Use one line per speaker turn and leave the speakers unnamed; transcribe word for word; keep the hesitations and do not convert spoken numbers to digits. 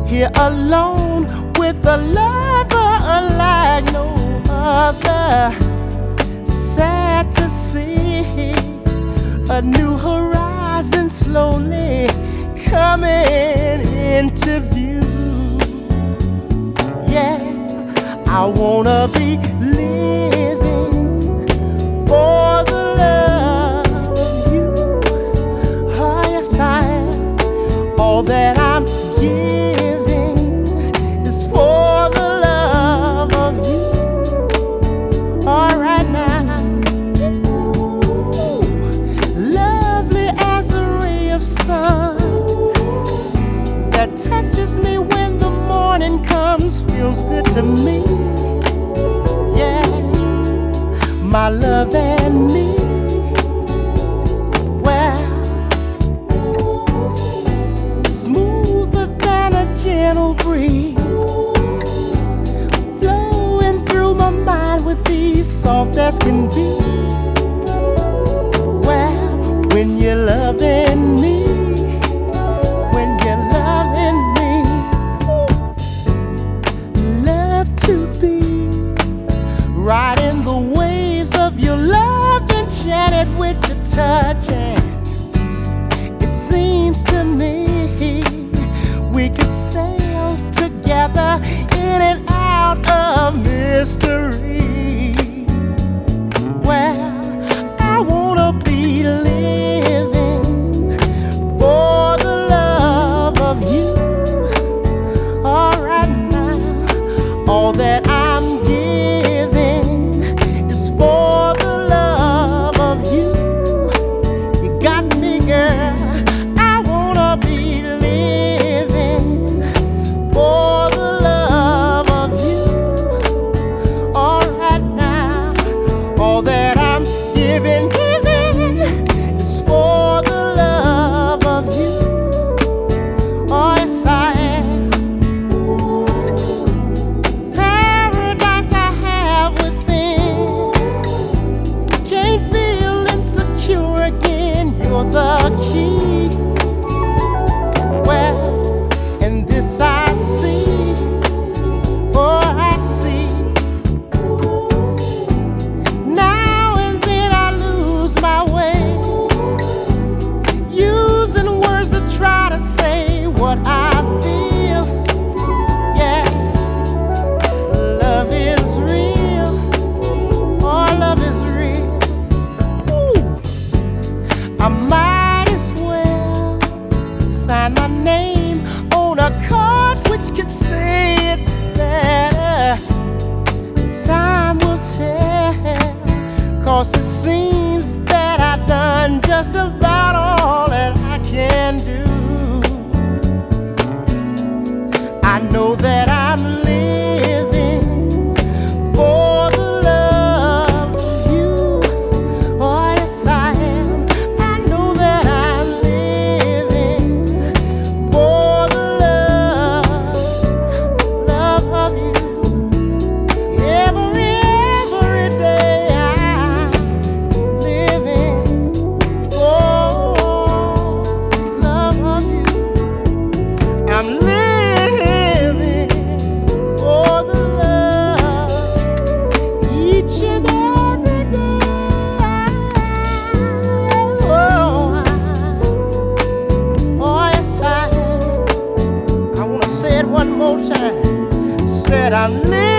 here alone with a lover unlike no other. Sad to see a new horizon slowly coming into view. Yeah, I wanna be living for the love of you. Oh yes, I am. All that I'm giving is for the love of you. All right now, ooh, lovely as a ray of sun that touches me when the morning comes, feels good to me. Yeah, my love and me. Well, smoother than a gentle breeze, flowing through my mind with ease, soft as can be. Well, when you're loving me, to be riding the waves of your love, enchanted with your touch. And it seems to me we could sail together in and out of mystery. Well, I wanna be living for the love of you. All right now, all that I'm giving is for the love of you. You got me, girl. I wanna be living for the love of you. All right now, all that I'm giving, giving is for the love of you. Oh, yes, I am. The key. Well, and this I see, oh I see. Now and then I lose my way, using words to try to say what I feel. Yeah, love is real. Oh, love is real. Ooh. I might as well sign my name on a card which can say it better. Time will tell, 'cause it seems that I've done just about all that I can do. I know that I'm living for the love of you. Oh yes, I am. One more time, said I'm living.